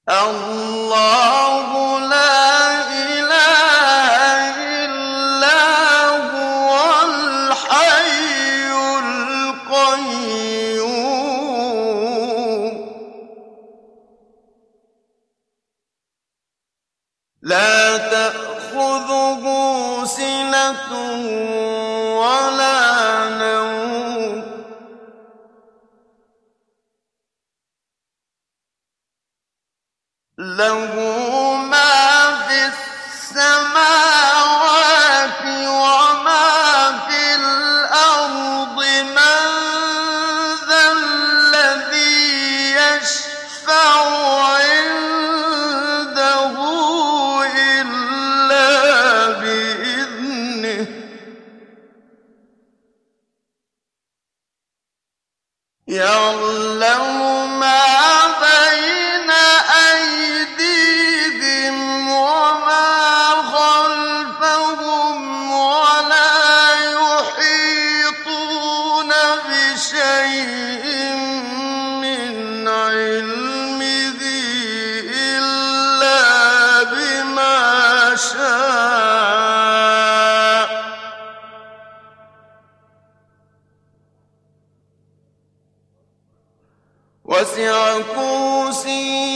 الله لا إله إلا هو الحي القيوم لا تأخذه سنة ولا نوم له ما في السماوات وما في الأرض من ذا الذي يشفع عنده إلا بإذنه يعلم ما بين أيديهم وما خلفهم ولا يحيطون بشيء من علمه إلا بما شاء وسع كرسيه